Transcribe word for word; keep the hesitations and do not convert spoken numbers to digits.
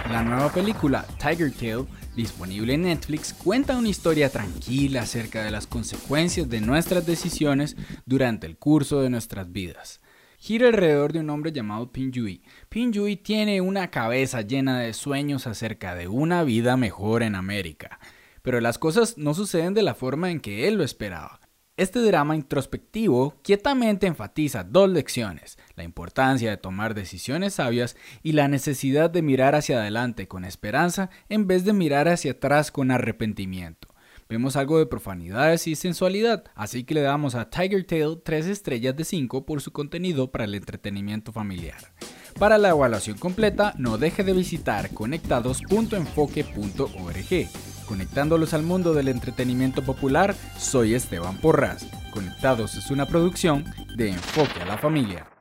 La nueva película Tiger Tail, disponible en Netflix, cuenta una historia tranquila acerca de las consecuencias de nuestras decisiones durante el curso de nuestras vidas. Gira alrededor de un hombre llamado Pinjuy. Pinjuy tiene una cabeza llena de sueños acerca de una vida mejor en América, pero las cosas no suceden de la forma en que él lo esperaba. Este drama introspectivo quietamente enfatiza dos lecciones: la importancia de tomar decisiones sabias y la necesidad de mirar hacia adelante con esperanza en vez de mirar hacia atrás con arrepentimiento. Vemos algo de profanidades y sensualidad, así que le damos a Tiger Tail tres estrellas de cinco por su contenido para el entretenimiento familiar. Para la evaluación completa, no deje de visitar conectados punto enfoque punto org. Conectándolos al mundo del entretenimiento popular, soy Esteban Porras. Conectados es una producción de Enfoque a la Familia.